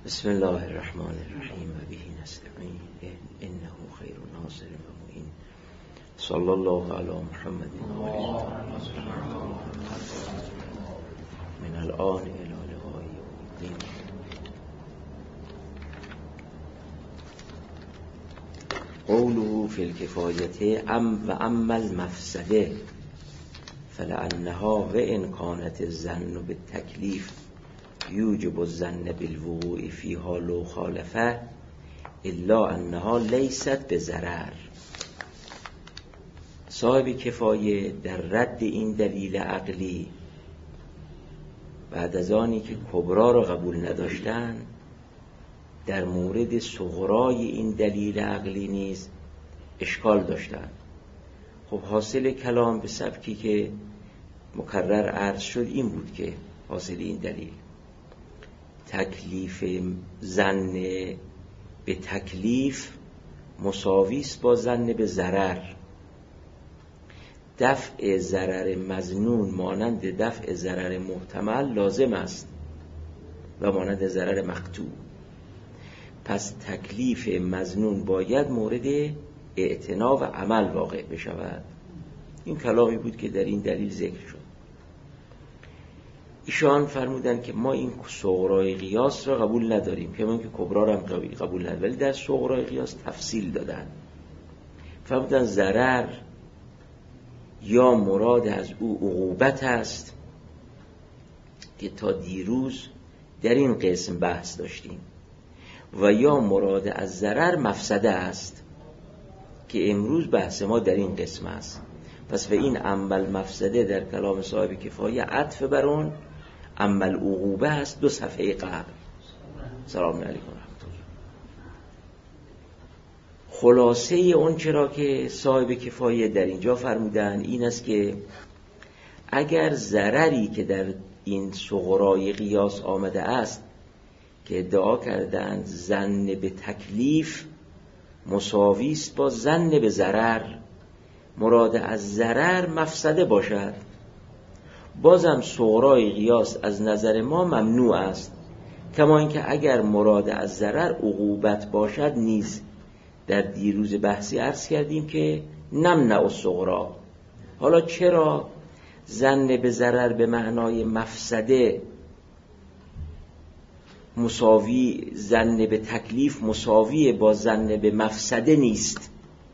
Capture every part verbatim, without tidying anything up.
بسم الله الرحمن الرحیم و به نستعین انه خیر ناصر و معین. صلی الله علی محمد و آله من الآن الی لقاء الدین. قوله فی الکفایة ام و اما المفسده فلعنها و ان کانت الظن بالتکلیف یوجب الظن بالوقوع فیها لو خالفه الا انها لیست بضرر. صاحب کفایه در رد این دلیل عقلی بعد از آنی که کبرا را قبول نداشتن، در مورد صغرای این دلیل عقلی نیز اشکال داشتن. خب حاصل کلام به سبکی که مکرر عرض شد این بود که حاصل این دلیل تکلیف ظن به تکلیف مساوی است با ظن به ضرر. دفع ضرر مظنون مانند دفع ضرر محتمل لازم است و مانند ضرر مقطوع. پس تکلیف مظنون باید مورد اعتنا و عمل واقع بشود. این کلامی بود که در این دلیل ذکر شد. ایشان فرمودن که ما این صغرای قیاس را قبول نداریم، که من که کبرا را هم قبول نداریم، ولی در صغرای قیاس تفصیل دادن. فرمودن ضرر یا مراد از او عقوبت است که تا دیروز در این قسم بحث داشتیم، و یا مراد از ضرر مفسده است که امروز بحث ما در این قسم است. پس و این عمل مفسده در کلام صاحب کفایه عطف بر اون عمل عقوبه است دو صفحه قبل. سلام علیکم رحمت الله. خلاصه اون چرا که صاحب کفایه در اینجا فرمودن این است که اگر ضرری که در این صغرای قیاس آمده است که ادعا کردند ظن به تکلیف مساوی است با ظن به ضرر، مراد از ضرر مفسده باشد، بازم صغرای قیاس از نظر ما ممنوع است. کما اینکه اگر مراد از ضرر عقوبت باشد نیز در دیروز بحثی عرض کردیم که نمنع الصغرا. حالا چرا ظن به ضرر به معنای مفسده مساوی، ظن به تکلیف مساوی با ظن به مفسده نیست؟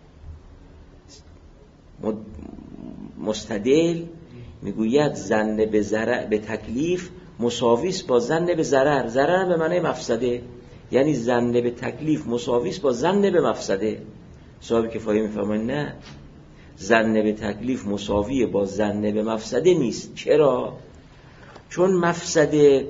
مستدل میگوید ظن به ضرر به تکلیف مساوی است با ظن به ضرر. ضرر به معنی مفسده، یعنی ظن به تکلیف مساوی است با ظن به مفسده. صاحب کفایه میفرمایند نه، ظن به تکلیف مساوی با ظن به مفسده نیست. چرا؟ چون مفسده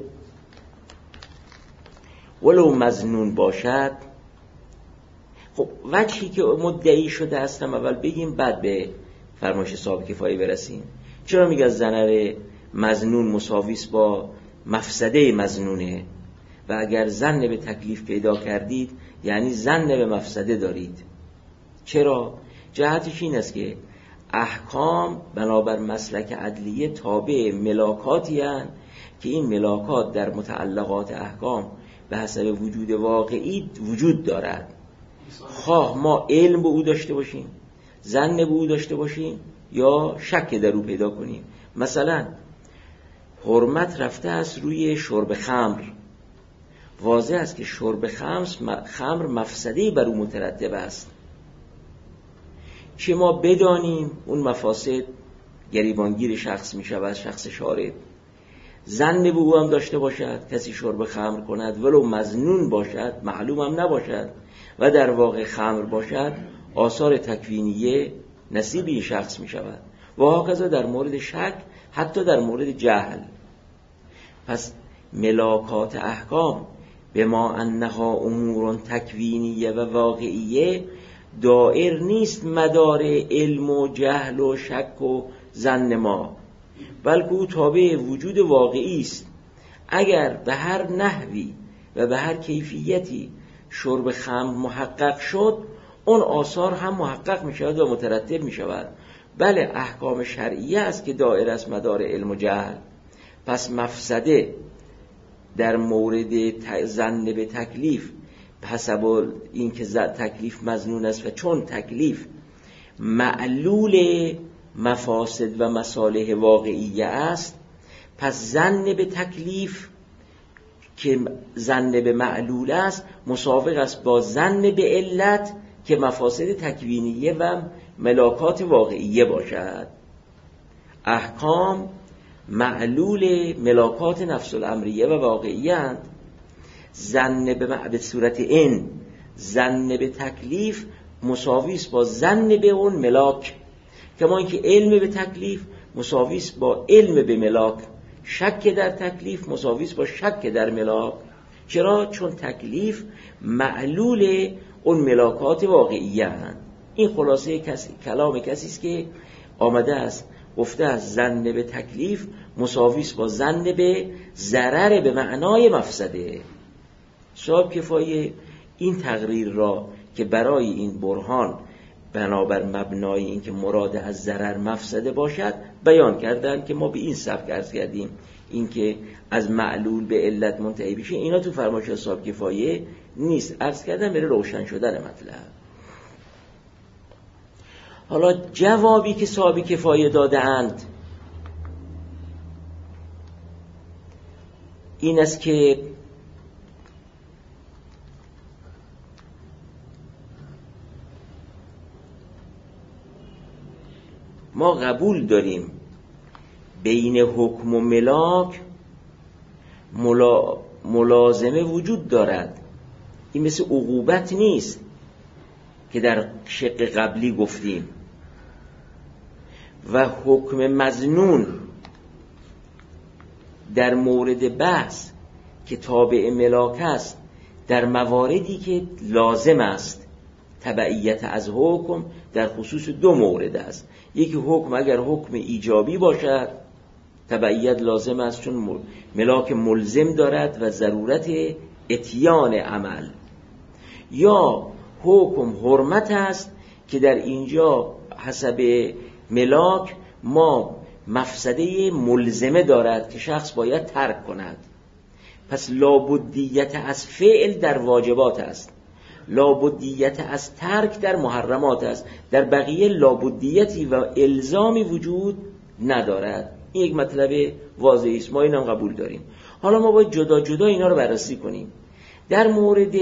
ولو مظنون باشد، خب وجهی که مدعی شده هستم اول بگیم بعد به فرمایش صاحب کفایه برسیم. چرا میگه ضرر مظنون مساوی است با مفسده مظنونه؟ و اگر ظن به تکلیف پیدا کردید یعنی ظن به مفسده دارید. چرا؟ جهتش این است که احکام بنابر مسلک عدلیه تابع ملاکاتی هستند که این ملاکات در متعلقات احکام به حسب وجود واقعی وجود دارد. خواه ما علم به او داشته باشیم، ظن به او داشته باشیم یا شک در او پیدا کنیم. مثلا حرمت رفته است روی شرب خمر، واضح است که شرب خمر مفسده‌ای بر او مترتب است. چه ما بدانیم اون مفاسد گریبانگیر شخص می شود، شخص شارب. ظن به او هم داشته باشد کسی شرب خمر کند ولو مظنون باشد، معلوم هم نباشد، و در واقع خمر باشد، آثار تکوینیه نصیبی شخص می شود. و هاکذا در مورد شک، حتی در مورد جهل. پس ملاکات احکام به ما انها امور تکوینیه و واقعیه دائر نیست مدار علم و جهل و شک و ظن ما، بلکه او تابع وجود واقعی است. اگر به هر نحوی و به هر کیفیتی شرب خمر محقق شد، اون آثار هم محقق می شود و مترتب می شود. بله احکام شرعیه است که دائر است مدار علم و جهل. پس مفسده در مورد ظن به تکلیف حسب این که تکلیف مظنون است و چون تکلیف معلول مفاسد و مصالح واقعیه است، پس ظن به تکلیف که ظن به معلول است مساوق است با ظن به علت که مفاسد تکوینیه و ملاکات واقعیه باشد. احکام معلول ملاکات نفس الامریه و واقعیه اند. ظن به به صورت این ظن به تکلیف مساوی است با ظن به اون ملاک، کما اینکه علم به تکلیف مساوی است با علم به ملاک. شک در تکلیف مساوی است با شک در ملاک. چرا؟ چون تکلیف معلول اون ملاکات واقعیه اند. این خلاصه کسی، کلام کسی است که آمده است گفته است ظن به تکلیف مساوی است با ظن به ضرر به معنای مفسده. صاحب کفایه این تقریر را که برای این برهان بنابر مبنای این که مراد از ضرر مفسده باشد بیان کردن که ما به این سبک عرض کردیم، این که از معلول به علت منتهی بشه اینا تو فرمایش صاحب کفایه نیست. عرض کردن برای روشن شدن مطلب. حالا جوابی که صاحب کفایه داده اند این است که ما قبول داریم بین حکم و ملاک ملا... ملازمه وجود دارد. این مثل عقوبت نیست که در شق قبلی گفتیم. و حکم مظنون در مورد بحث که تابع ملاک است در مواردی که لازم است تبعیت از حکم در خصوص دو مورد است. یکی حکم اگر حکم ایجابی باشد تبعیت لازم است چون ملاک ملزم دارد و ضرورت اتیان عمل، یا حکم حرمت است که در اینجا حسب ملاک ما مفسده ملزمه دارد که شخص باید ترک کند. پس لابدیت از فعل در واجبات است، لابدیت از ترک در محرمات است. در بقیه لابدیتی و الزامی وجود ندارد. این یک مطلب واضحی است، ما اینم قبول داریم. حالا ما باید جدا جدا اینا رو بررسی کنیم. در مورد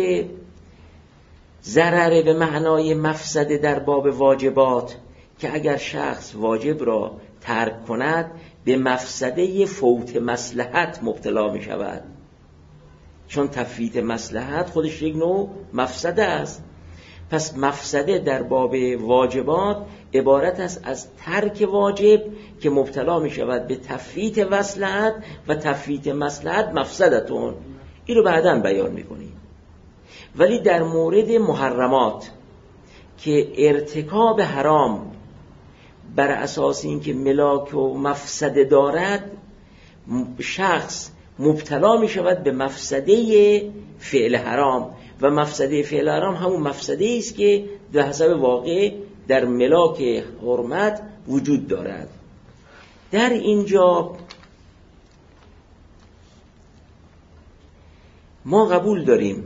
ضرر به معنای مفسده در باب واجبات که اگر شخص واجب را ترک کند به مفسده فوت مصلحت مبتلا می شود، چون تفویت مصلحت خودش یک نوع مفسده است. پس مفسده در باب واجبات عبارت است از ترک واجب که مبتلا می شود به تفویت مصلحت و تفویت مصلحت مفسدتون. این رو بعداً بیان می کنیم. ولی در مورد محرمات که ارتکاب حرام بر اساس اینکه ملاک و مفسده دارد شخص مبتلا می شود به مفسده فعل حرام و مفسده فعل حرام همون مفسده است که به حسب واقع در ملاک حرمت وجود دارد. در اینجا ما قبول داریم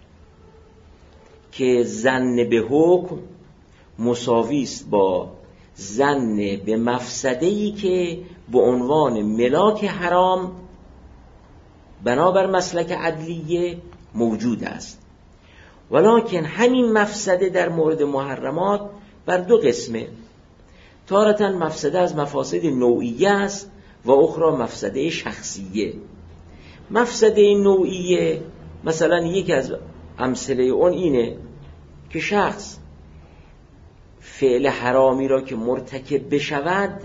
که ظن به حکم مساوی است با ظن به مفسده‌ای که به عنوان ملاک حرام بنابر مسلک عدلیه موجود است. ولکن همین مفسده در مورد محرمات بر دو قسمه. تارة مفسده از مفاسد نوعیه است و اخرى مفسده شخصیه. مفسده نوعیه مثلا یکی از امثله اون اینه که شخص فعل حرامی را که مرتکب بشود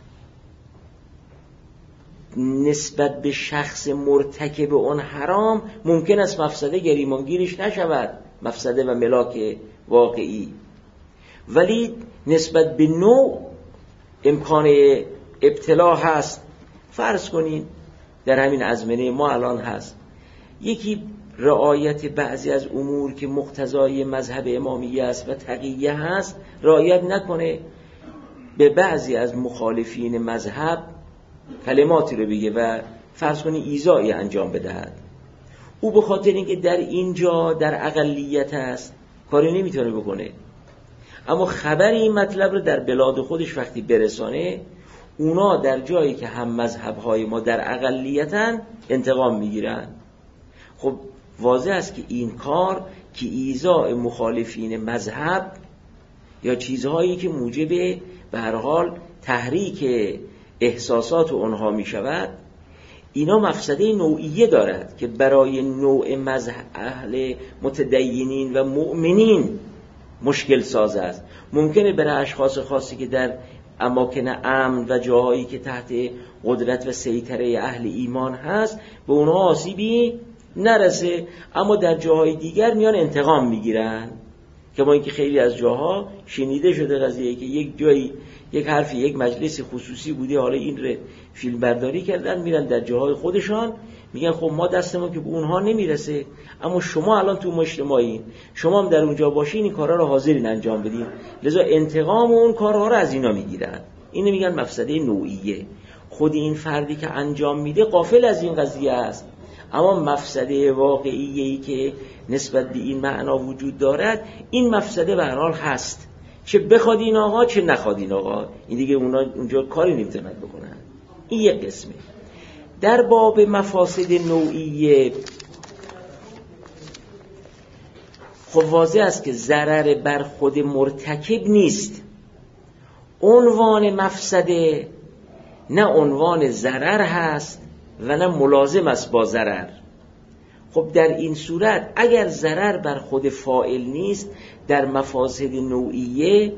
نسبت به شخص مرتکب اون حرام ممکن است مفسده گریمانگیرش نشود، مفسده و ملاک واقعی، ولی نسبت به نوع امکان ابتلا هست. فرض کنین در همین ازمنه ما الان هست یکی رعایت بعضی از امور که مقتضای مذهب امامیه است و تقیه هست رعایت نکنه، به بعضی از مخالفین مذهب کلماتی رو بگه و فرض کنی ایذایی انجام بدهد. او به خاطر اینکه در اینجا در اقلیت است کاری نمیتونه بکنه، اما خبر این مطلب رو در بلاد خودش وقتی برسانه، اونا در جایی که هم مذهب‌های ما در اقلیتن انتقام میگیرن. خب واضح است که این کار که ایذاء مخالفین مذهب یا چیزهایی که موجب به هر حال تحریک احساسات اونها می شود، اینا مفسده نوعیه دارد که برای نوع مذهب اهل متدینین و مؤمنین مشکل ساز است. ممکنه برای اشخاص خاصی که در اماکن امن و جاهایی که تحت قدرت و سیطره اهل ایمان هست به اونها آسیبی نرسه، اما در جاهای دیگر میان انتقام میگیرن. که ما اینکه خیلی از جاها شنیده شده قضیه که یک جایی یک حرفی یک مجلس خصوصی بوده، حالا این رو فیلم برداری کردن میرن در جاهای خودشان میگن خب ما دستمون که به اونها نمیرسه، اما شما الان تو مجتمعین، شما هم در اونجا باشین این کارها رو حاضرین انجام بدین، لذا انتقام اون کارها رو از اینا میگیرن. اینو میگن مفسده نوعیه. خود این فردی که انجام میده غافل از این قضیه است، اما مفسده واقعیه‌ای که نسبت به این معنا وجود دارد، این مفسده به هر حال هست، چه بخواد این آقا چه نخواد این آقا، این دیگه اونا اونجا کاری نمیتونن بکنن. این یک قسمه. در باب مفاسد نوعیه خب واضح است که ضرر بر خود مرتکب نیست. عنوان مفسده نه عنوان ضرر هست و نه ملازم است با ضرر. خب در این صورت اگر ضرر بر خود فاعل نیست، در مفاسد نوعیه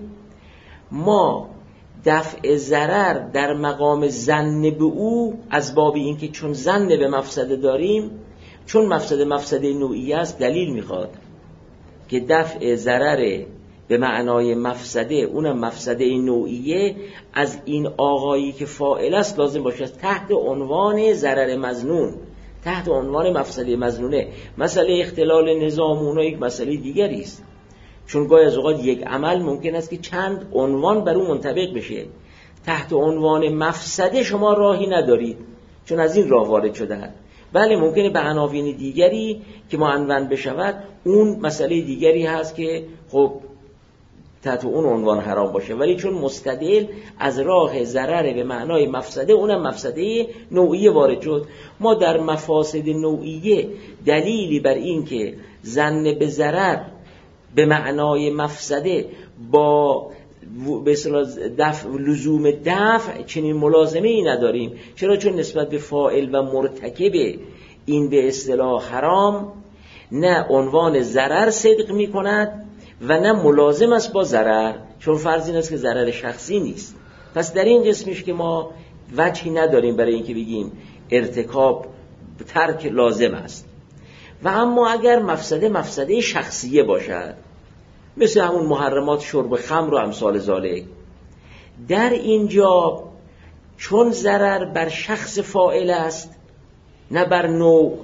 ما دفع ضرر در مقام ظن به او از باب این که چون ظن به مفسده داریم، چون مفسده مفسده نوعیه است، دلیل میخواد که دفع ضرر به معنای مفسده، اونم مفسده نوعیه، از این آقایی که فاعل است لازم باشه تحت عنوان ضرر مظنون، تحت عنوان مفسده مظنونه. مسئله اختلال نظام اونها یک مسئله دیگری است، چون گاهی از اوقات یک عمل ممکن است که چند عنوان بر اون منطبق بشه. تحت عنوان مفسده شما راهی ندارید، چون از این راه وارد شدن. بله ممکنه به عناوین دیگری که معنون بشود، اون مسئله دیگری هست که خب تحت اون عنوان حرام باشه، ولی چون مستدل از راه ضرر به معنای مفسده، اونم مفسده نوعیه وارد شد. ما در مفاسد نوعیه دلیلی بر این که ظن به ضرر به معنای مفسده با به اصطلاح دفع لزوم دفع چنین ملازمه ای نداریم. چرا؟ چون نسبت به فاعل و مرتکب این به اصطلاح حرام نه عنوان ضرر صدق می کند و نه ملازم است با ضرر، چون فرض این است که ضرر شخصی نیست. پس در این قسمش که ما وجهی نداریم برای اینکه بگیم ارتکاب ترک لازم است. و اما اگر مفسده مفسده شخصیه باشد، مثل همون محرمات شرب خمر و امثال ذالک، در اینجا چون ضرر بر شخص فاعل است نه بر نوع،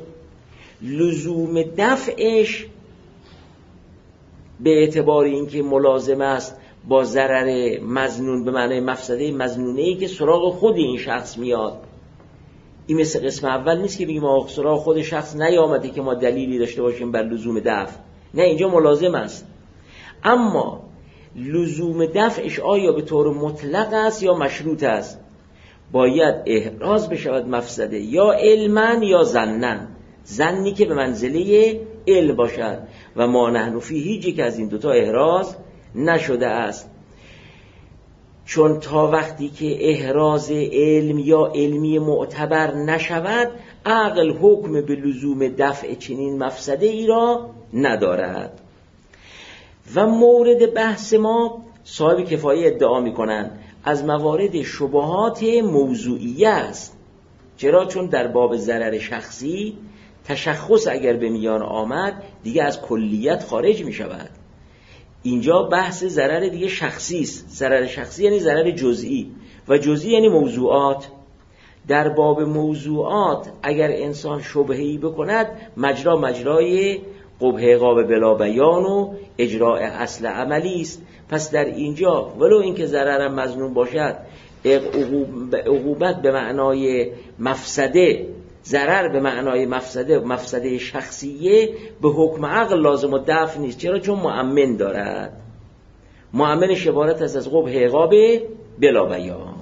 لزوم دفعش به اعتبار اینکه ملازم است با ضرر مظنون به معنای مفسده مظنونه‌ای که سراغ خود این شخص میاد. این مثل قسم اول نیست که بگیم آخ سراغ خود شخص نیامده که ما دلیلی داشته باشیم بر لزوم دفع، نه اینجا ملازم است. اما لزوم دفعش آیا به طور مطلق است یا مشروط است؟ باید احراز بشود مفسده یا علما یا ظنن، ظنی که به منزله علم باشد و ما نحن فی هیچ که از این دوتا احراز نشده است. چون تا وقتی که احراز علم یا علمی معتبر نشود، عقل حکم به لزوم دفع چنین مفسده ای را ندارد. و مورد بحث ما صاحب کفایه ادعا می کنند از موارد شبهات موضوعیه است. چرا؟ چون در باب ضرر شخصی تشخص اگر به میان آمد دیگه از کلیت خارج می شود. اینجا بحث ضرر دیگه شخصی است. ضرر شخصی یعنی ضرر جزئی و جزئی یعنی موضوعات. در باب موضوعات اگر انسان شبهه‌ای بکند، مجرا مجرای قبح عقاب بلا بیان و اجراء اصل عملی است. پس در اینجا ولو اینکه ضرر مظنون باشد، عقوبت به معنای مفسده ضرر به معنای مفسده مفسده شخصیه به حکم عقل لازم و دفع نیست. چرا؟ چون مؤمن دارد. مؤمنش عبارت از از قبح عقاب بلا بیان.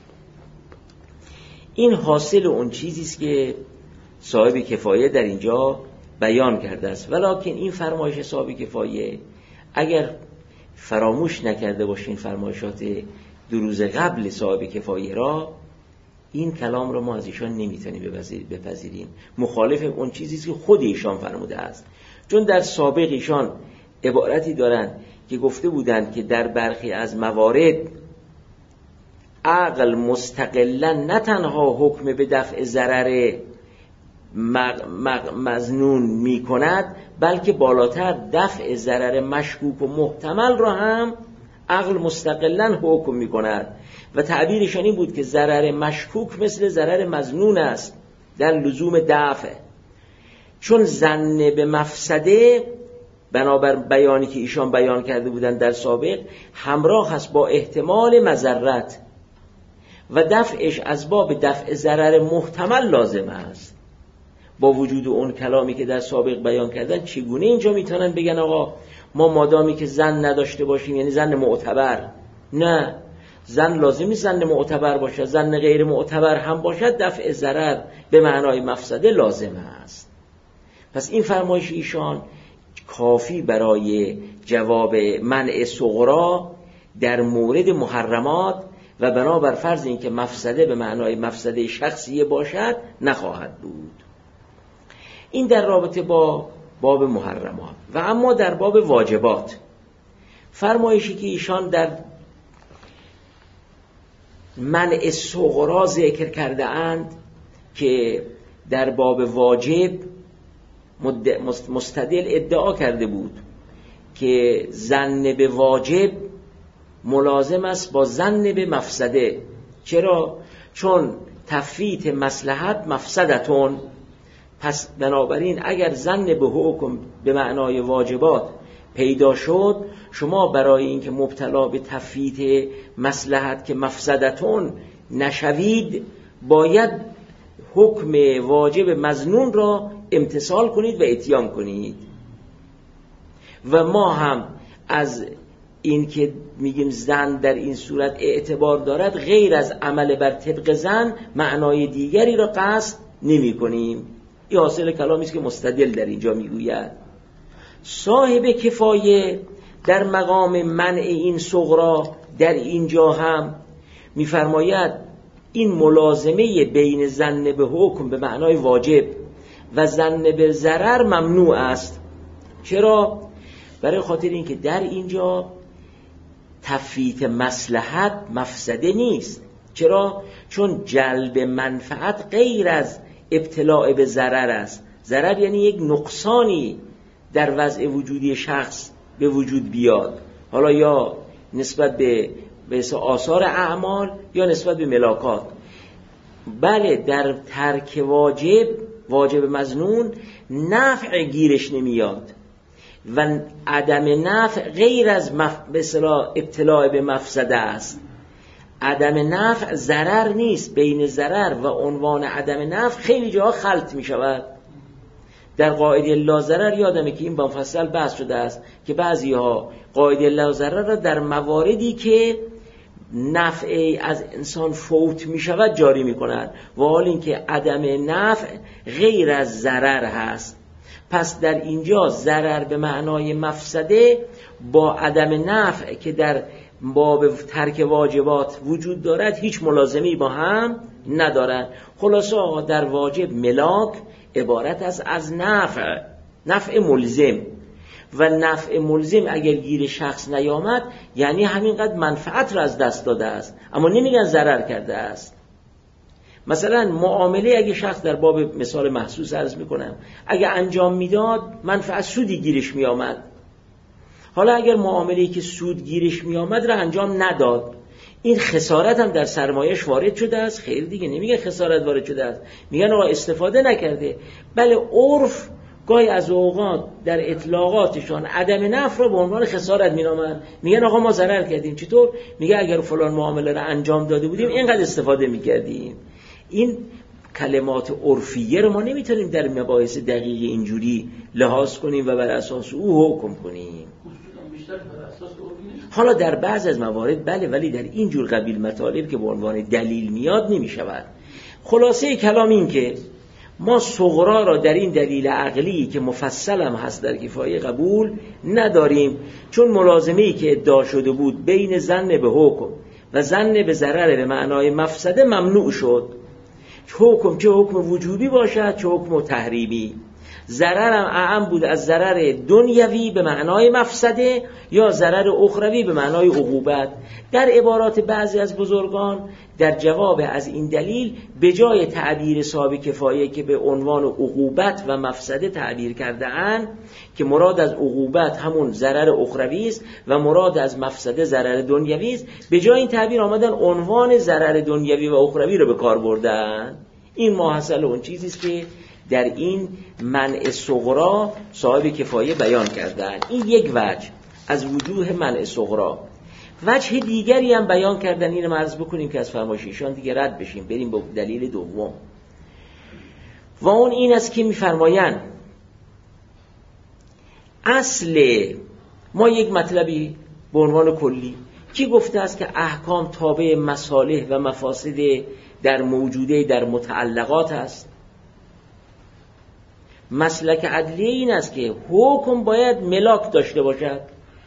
این حاصل اون چیزی است که صاحب کفایه در اینجا بیان کرده است. ولکن این فرمایش صاحب کفایه اگر فراموش نکرده باشین فرمایشات دو روز قبل صاحب کفایه را، این کلام را ما از ایشان نمیتونیم بپذیریم. مخالف اون چیزی است که خود ایشان فرموده است. چون در سابق ایشان عبارتی دارند که گفته بودند که در برخی از موارد عقل مستقلا نه تنها حکم به دفع ضرر مظنون می کند، بلکه بالاتر دفع ضرر مشکوک و محتمل را هم عقل مستقلا حکم می کند. و تعبیرشان این بود که ضرر مشکوک مثل ضرر مظنون است در لزوم دفع، چون ظن به مفسده بنابر بیانی که ایشان بیان کرده بودند در سابق همراه است با احتمال مضرت و دفعش از باب دفع ضرر محتمل لازم است. با وجود اون کلامی که در سابق بیان کردن، چگونه اینجا میتونن بگن آقا ما مادامی که ظن نداشته باشیم، یعنی ظن معتبر؟ نه، ظن لازم نیست ظن معتبر باشد، ظن غیر معتبر هم باشد دفع ضرر به معنای مفسده لازم است. پس این فرمایش ایشان کافی برای جواب منع صغرا در مورد محرمات و بنابر فرض این که مفسده به معنای مفسده شخصیه باشد نخواهد بود. این در رابطه با باب محرمات. و اما در باب واجبات فرمایشی که ایشان در منع صغرا ذکر کرده اند که در باب واجب مستدل ادعا کرده بود که ظن به واجب ملازم است با ظن به مفسده. چرا؟ چون تفویت مصلحت مفسدتون. پس بنابراین اگر ظن به حکم به معنای واجبات پیدا شد، شما برای اینکه مبتلا به تفویت مصلحت که مفسدتون نشوید، باید حکم واجب مظنون را امتثال کنید و اتیان کنید. و ما هم از این که میگیم ظن در این صورت اعتبار دارد، غیر از عمل بر طبق ظن معنای دیگری را قصد نمی کنیم. این حاصل کلامی است که مستدل در اینجا میگوید. صاحب کفایه در مقام منع این صغرا در اینجا هم میفرماید این ملازمه بین ظن به حکم به معنای واجب و ظن به ضرر ممنوع است. چرا؟ برای خاطر اینکه در اینجا تفویت مصلحت مفسده نیست. چرا؟ چون جلب منفعت غیر از ابتلاع به ضرر است. ضرر یعنی یک نقصانی در وضع وجودی شخص به وجود بیاد، حالا یا نسبت به به آثار اعمال یا نسبت به ملاکات. بله، در ترک واجب واجب مظنون نفع گیرش نمیاد و عدم نفع غیر از مف... به اصطلاح ابتلاع به مفسده است. عدم نفع ضرر نیست. بین ضرر و عنوان عدم نفع خیلی جاها خلط می شود. در قاعده لا ضرر یادمه که این با مفصل بحث شده است که بعضی ها قاعده لا ضرر را در مواردی که نفع از انسان فوت می شود جاری می کنند، و حال این که عدم نفع غیر از ضرر هست. پس در اینجا ضرر به معنای مفسده با عدم نفع که در باب ترک واجبات وجود دارد هیچ ملازمی با هم ندارد. خلاصه آقا در واجب ملاک عبارت است از نفع، نفع ملزم، و نفع ملزم اگر گیر شخص نیامد یعنی همینقدر منفعت را از دست داده است، اما نمیگن ضرر کرده است. مثلا معامله اگه شخص در باب مثال محسوس عرض میکنم اگه انجام میداد منفعت سودی گیرش میامد، حالا اگر معامله‌ای که سود گیرش میامد را انجام نداد، این خسارت هم در سرمایش وارد شده است. خیر دیگه نمیگه خسارت وارد شده است، میگن آقا استفاده نکرده. بله، عرف گاهی از اوقات در اطلاقاتشان عدم نفع را به عنوان خسارت مینامند، میگن آقا ما ضرر کردیم. چطور؟ میگه اگر فلان معامله را انجام داده بودیم اینقدر استفاده میکردیم. این کلمات عرفیه رو ما نمیتونیم در مباحث دقیق اینجوری لحاظ کنیم و بر اساس او حکم کنیم. حالا در بعض از موارد بله، ولی در این جور قبیل مطالب که به عنوان دلیل میاد نمیشود. خلاصه کلام این که ما صغرا را در این دلیل عقلی که مفصل هم هست در کفایه قبول نداریم، چون ملازمه‌ای که ادعا شده بود بین ظن به حکم و ظن به ضرر به معنای مفسده ممنوع شد. حکم چه حکم وجوبی باشد چه حکم تحریمی. ضرر هم اعم بود از ضرر دنیوی به معنای مفسده یا ضرر اخروی به معنای عقوبت. در عبارات بعضی از بزرگان در جواب از این دلیل به جای تعبیر صاحب کفایه که به عنوان عقوبت و مفسده تعبیر کرده اند که مراد از عقوبت همون ضرر اخروی است و مراد از مفسده ضرر دنیوی است، به جای این تعبیر آمدن عنوان ضرر دنیوی و اخروی رو به کار بردن. این ماحصل اون چیزی است که در این منع صغرا صاحب کفایه بیان کردن. این یک وجه از وجوه منع صغرا. وجه دیگری هم بیان کردن، اینو عرض بکنیم که از فرمایش ایشان دیگه رد بشیم، بریم به دلیل دوم. و اون این است که می‌فرمایند اصل ما یک مطلبی به عنوان کلی کی گفته است که احکام تابع مصالح و مفاسد در موجوده در متعلقات است. مسلک عدلیه این است که حکم باید ملاک داشته باشد،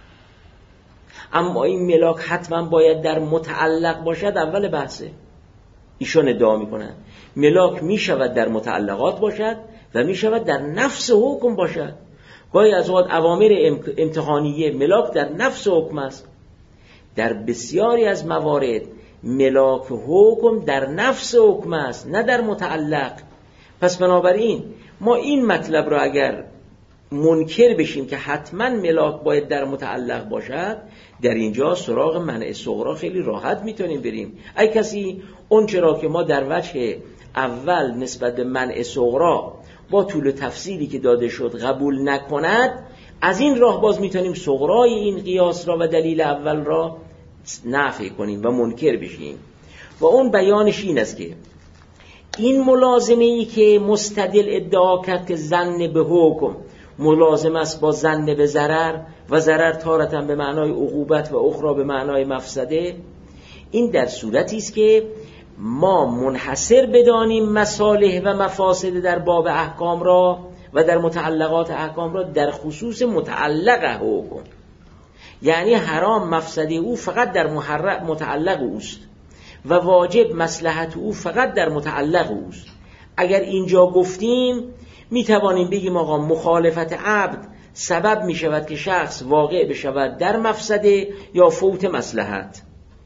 اما این ملاک حتما باید در متعلق باشد. اول بحثه ایشان ادعا میکنن ملاک میشود در متعلقات باشد و میشود در نفس حکم باشد. گاهی از اوقات اوامر امتحانیه ملاک در نفس حکم است. در بسیاری از موارد ملاک حکم در نفس حکم است نه در متعلق. پس بنابراین ما این مطلب را اگر منکر بشیم که حتما ملاک باید در متعلق باشد، در اینجا سراغ منع صغرا خیلی راحت میتونیم بریم. ای کسی اون چرا که ما در وجه اول نسبت به منع صغرا با طول تفصیلی که داده شد قبول نکند، از این راه باز میتونیم صغرای این قیاس را و دلیل اول را نفی کنیم و منکر بشیم. و اون بیانش این است که این ملازمه ای که مستدل ادعا کرد که ظن به حکم ملازم است با ظن به ضرر و ضرر تارتاً به معنای عقوبت و اخرى به معنای مفسده، این در صورتی است که ما منحصر بدانیم مصالح و مفاسد در باب احکام را و در متعلقات احکام را در خصوص متعلق حکم، یعنی حرام مفسده او فقط در متعلق اوست و واجب مصلحت او فقط در متعلق اوست. اگر اینجا گفتیم می توانیم بگیم آقا مخالفت عبد سبب می شود که شخص واقع بشود در مفسده یا فوت مصلحت،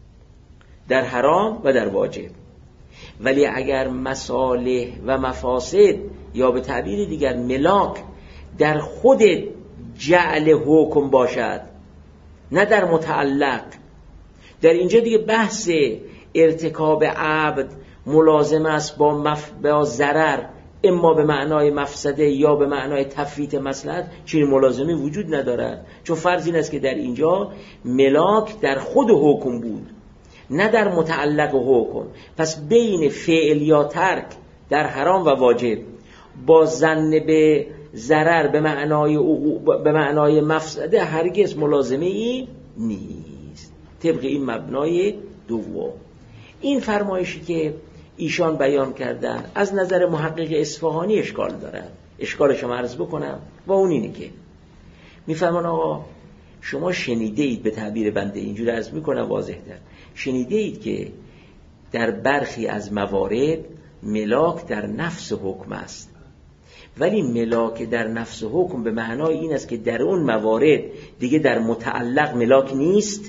در حرام و در واجب. ولی اگر مصالح و مفاسد یا به تعبیر دیگر ملاک در خود جعل حکم باشد نه در متعلق، در اینجا دیگه بحث ارتکاب عبد ملازم است با, مف... با ضرر، اما به معنای مفسده یا به معنای تفویت مصلحت، چنین ملازمی وجود ندارد. چون فرض این است که در اینجا ملاک در خود حکم بود نه در متعلق حکم. پس بین فعل یا ترک در حرام و واجب با ظن به ضرر به معنای به معنای مفسده هرگز ملازمه ای نیست. طبق این مبنای دوم، این فرمایشی که ایشان بیان کردن از نظر محقق اصفهانی اشکال دارد. اشکالش رو عرض بکنم و اون اینه که میفرمان آقا شما شنیده اید، به تعبیر بنده اینجور عرض میکنم واضح تر، شنیده اید که در برخی از موارد ملاک در نفس حکم است، ولی ملاک در نفس حکم به معنای این است که در اون موارد دیگه در متعلق ملاک نیست.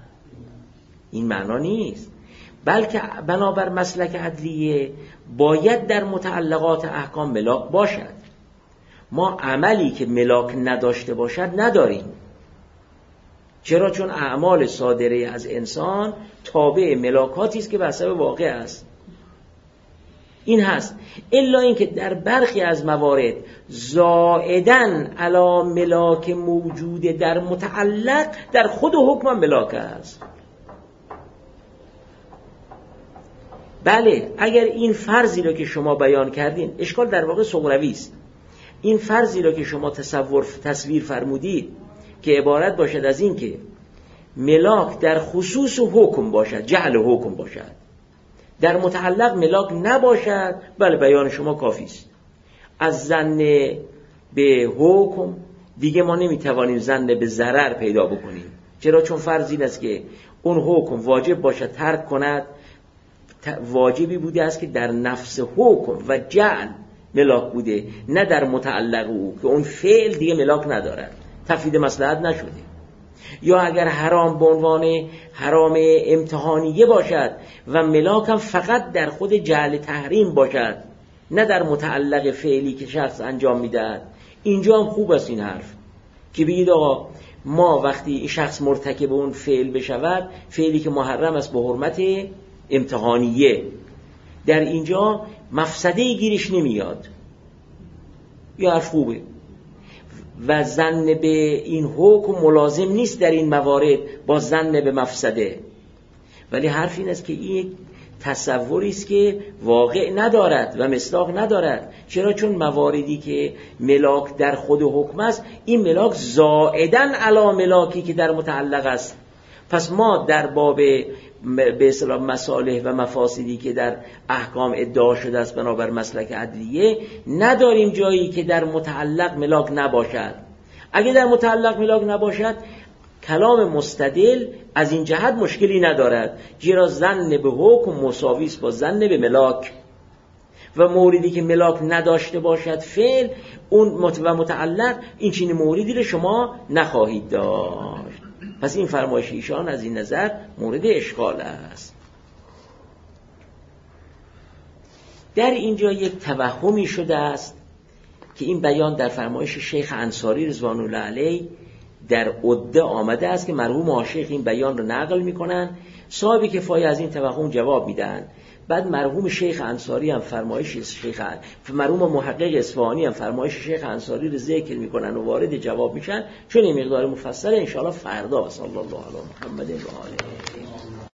این معنا نیست، بلکه بنابر مسلک عدلیه باید در متعلقات احکام ملاک باشد. ما عملی که ملاک نداشته باشد نداریم. چرا؟ چون اعمال صادره از انسان تابع ملاکاتی است که به حسب واقع است. این هست، الا اینکه در برخی از موارد زائدن علی ملاک موجود در متعلق در خود حکم ملاک است. بله اگر این فرضی رو که شما بیان کردین، اشکال در واقع صغروی است، این فرضی رو که شما تصور تصویر فرمودید که عبارت باشد از این که ملاک در خصوص و حکم باشد، جعل حکم باشد، در متعلق ملاک نباشد، بله بیان شما کافی است. از ظن به حکم دیگه ما نمیتوانیم ظن به ضرر پیدا بکنیم. چرا؟ چون فرض این است که اون حکم واجب باشد ترک کند، واجبی بوده است که در نفس حکم و جعل ملاک بوده، نه در متعلق او که اون فعل دیگه ملاک ندارد، تفویض مصلحت نشده. یا اگر حرام به عنوان حرام امتحانیه باشد و ملاک هم فقط در خود جعل تحریم باشد، نه در متعلق فعلی که شخص انجام میدهد، اینجا هم خوب است این حرف که بگید آقا ما وقتی این شخص مرتکب اون فعل بشود، فعلی که محرم است به حرمت امتحانیه، در اینجا مفسده گیرش نمیاد، یا حرف خوبه. و ظن به این حکم ملازم نیست در این موارد با ظن به مفسده، ولی حرف این است که این تصوری است که واقع ندارد و مصداق ندارد. چرا؟ چون مواردی که ملاک در خود حکم است، این ملاک زائدن علی ملاکی که در متعلق است. پس ما در باب به اصطلاح مصالح و مفاسدی که در احکام ادعا شده است بنابر مسلک عدلیه، نداریم جایی که در متعلق ملاک نباشد. اگه در متعلق ملاک نباشد، کلام مستدل از این جهت مشکلی ندارد، زیرا ظن به حکم مساوی است با ظن به ملاک، و موردی که ملاک نداشته باشد فعل اون و متعلق، این چنین موردی رو شما نخواهید داشت. پس این فرمایش ایشان از این نظر مورد اشکال است. در اینجا یک توهمی شده است که این بیان در فرمایش شیخ انصاری رضوان الله علیه در عده آمده است که مرحوم عاشق این بیان رو نقل میکنن، صاحب کفایه از این توهم جواب میدن. بعد مرحوم شیخ انصاری هم فرمایش شیخ مرحوم محقق اصفهانی هم فرمایش شیخ انصاری رو ذکر میکنن و وارد جواب میشن، چون این مقدار مفصل ان شاء الله فردا. صلی الله علی محمد و آله